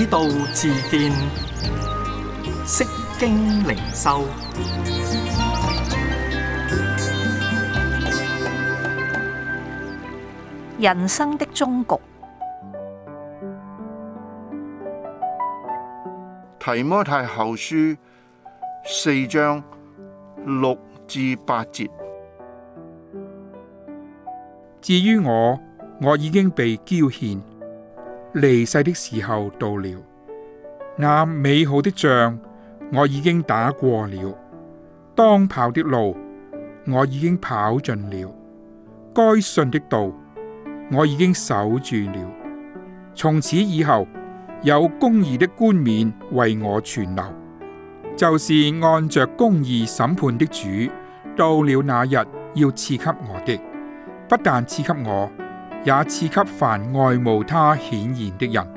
道自見，釋經靈修。 人生的終局。 提摩太後書4章6至8節。 至於我已經被澆獻，離世的時候到了。那美好的仗我已經打過了，當跑的路我已經跑盡了，該信的道我已經守住了。從此以後，有公義的冠冕為我存留，就是按着公義審判的主，到了那日要賜給我的。不但賜給我，也賜給凡愛慕他顯現的人。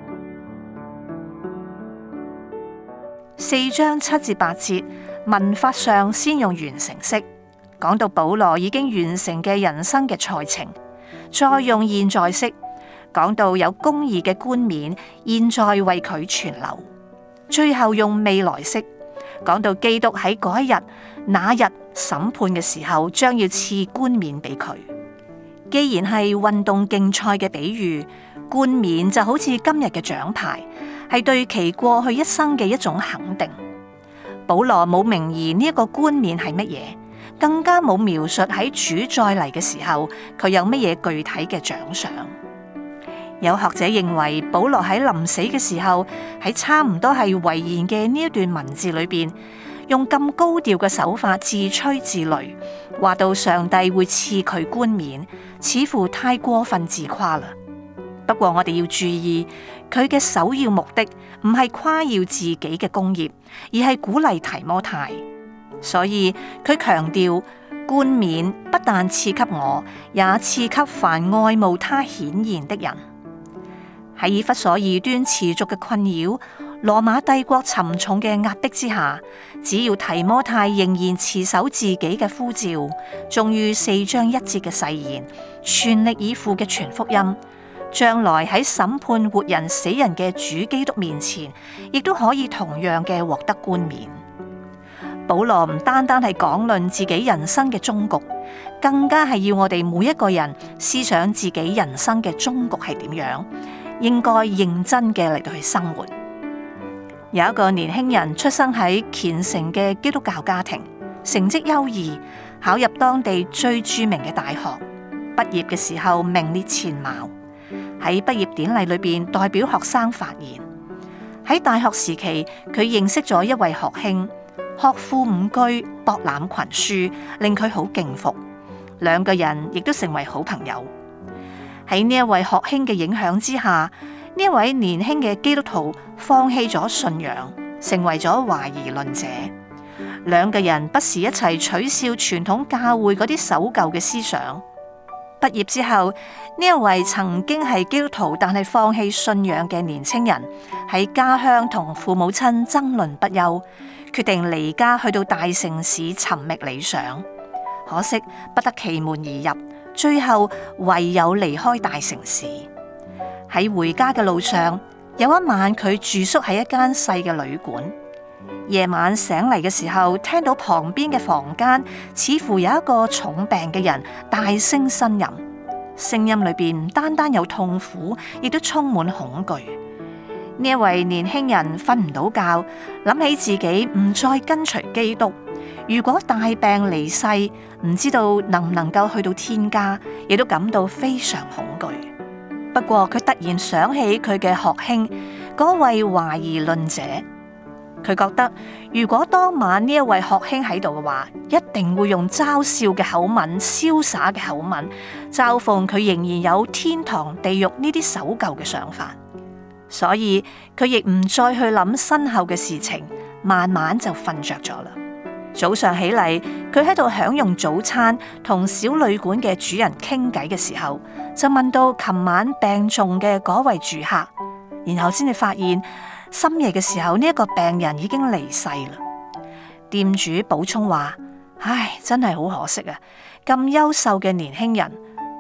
4章7至8節，文法上先用完成式，講到保羅已經完成嘅人生嘅賽程，再用現在式，講到有公義嘅冠冕現在為佢存留，最後用未來式，講到基督喺嗰一日那日審判嘅時候，將要賜冠冕俾佢。既然係運動競賽嘅比喻，冠冕就好似今日嘅獎牌，係對其過去一生嘅一種肯定。保羅冇明言呢一個冠冕係乜嘢，更加冇描述喺主再嚟嘅時候佢有乜嘢具體嘅獎賞。有學者認為保羅喺臨死嘅時候，喺差唔多係遺言嘅呢一段文字裏邊，用咁高調嘅手法自吹自擂，話到上帝會賜佢冠冕，似乎太過分自誇啦。不過我哋要注意，佢嘅首要目的唔係誇耀自己嘅功業，而係鼓勵提摩太。所以佢強調冠冕不但賜給我，也賜給凡愛慕他顯現的人。喺以弗所異端持續嘅困擾，羅馬帝國沉重嘅壓迫之下，只要提摩太仍然持守自己嘅呼召，忠於4章1節嘅誓言，全力以赴嘅傳福音，將來喺審判活人死人嘅主基督面前，亦都可以同樣嘅獲得冠冕。保羅唔單單係講論自己人生嘅終局，更加係要我哋每一個人思想自己人生嘅終局係點樣，應該認真嘅嚟到去生活。有一個年輕人出生喺虔誠嘅基督教家庭，成績優異，考入當地最著名嘅大學，畢業嘅時候名列前茅。喺畢業典禮裏邊代表學生發言。喺大學時期，佢認識咗一位學兄，學富五車，博覽群書，令佢好敬服。兩個人亦都成為好朋友。喺呢一位學兄嘅影響之下，呢一位年輕嘅基督徒放棄咗信仰，成為咗懷疑論者。兩個人不時一齊取笑傳統教會嗰啲守舊嘅思想。畢業之後，呢一位曾經係基督徒但係放棄信仰嘅年青人，喺家鄉同父母親爭論不休，決定離家去到大城市尋覓理想。可惜不得其門而入，最後唯有離開大城市。喺回家嘅路上，有一晚佢住宿喺一間細嘅旅館。夜晚醒嚟嘅時候，聽到旁邊嘅房間似乎有一個重病嘅人大聲呻吟，聲音裏邊唔單單有痛苦，亦都充滿恐懼。呢一位年輕人瞓唔到覺，諗起自己唔再跟隨基督，如果大病離世，唔知道能唔能夠去到天家，亦都感到非常恐懼。不過佢突然想起佢嘅學兄，嗰位懷疑論者。佢覺得如果當晚呢一位學兄喺度嘅話，一定會用嘲笑嘅口吻、瀟灑嘅口吻嘲諷佢仍然有天堂、地獄呢啲守舊嘅想法，所以佢亦唔再去諗身後嘅事情，慢慢就瞓着咗啦。早上起嚟，佢喺度享用早餐，同小旅館嘅主人傾偈嘅時候，就問到琴晚病重嘅嗰位住客，然後先至發現深夜嘅時候，呢一個病人已經離世啦。店主補充話：唉，真係好可惜啊！咁優秀嘅年輕人，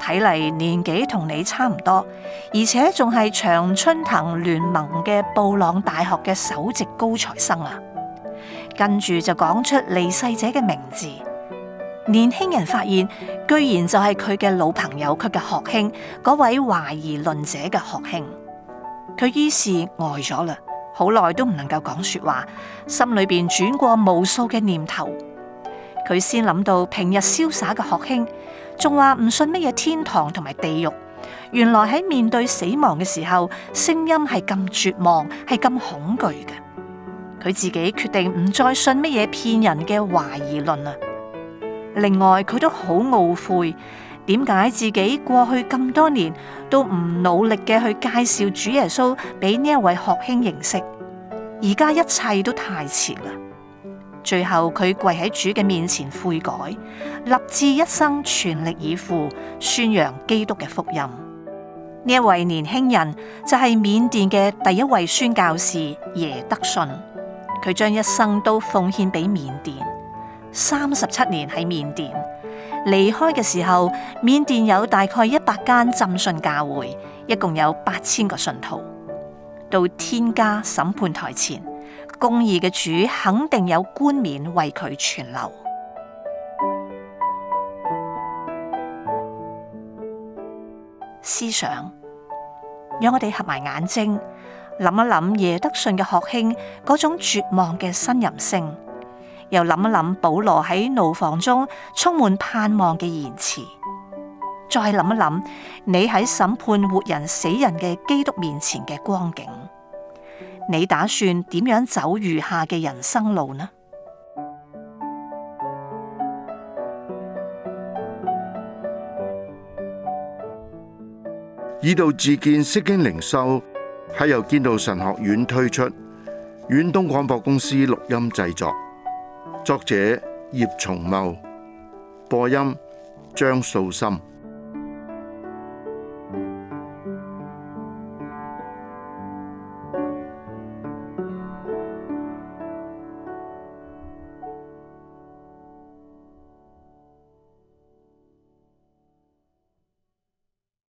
睇嚟年紀同你差唔多，而且仲係長春藤聯盟嘅布朗大學嘅首席高材生啊。跟住就講出離世者嘅名字。年輕人發現，居然就係佢嘅老朋友，佢嘅學兄，嗰位懷疑論者嘅學兄。佢於是呆咗啦，好耐都唔能夠講說話，心裏邊轉過無數嘅念頭。佢先諗到平日瀟灑嘅學兄，仲話唔信乜嘢天堂同埋地獄。原來喺面對死亡嘅時候，聲音係咁絕望，係咁恐懼嘅。佢自己決定唔再信乜嘢騙人嘅懷疑論啊！另外，佢都好懊悔，點解自己過去咁多年都唔努力嘅去介紹主耶穌俾呢一位學兄認識？而家一切都太遲啦！最後佢跪喺主嘅面前悔改，立志一生全力以赴宣揚基督嘅福音。呢一位年輕人就係緬甸嘅第一位宣教士耶德遜，佢將一生都奉獻俾緬甸。37年喺緬甸，離開嘅時候，緬甸有大概100間浸信教會，一共有8000個信徒。到天家審判台前，公義嘅主肯定有冠冕為佢存留。思想，讓我哋合埋眼睛，諗一諗耶德遜嘅學兄嗰種絕望嘅呻吟聲。又諗一諗保羅喺牢房中充滿盼望嘅言辭，再諗一諗你喺審判活人死人嘅基督面前嘅光景，你打算點樣走餘下嘅人生路呢？ 以道自建釋經靈修係由建道神學院推出，遠東廣播公司錄音製作。作者葉松茂，播音張素心。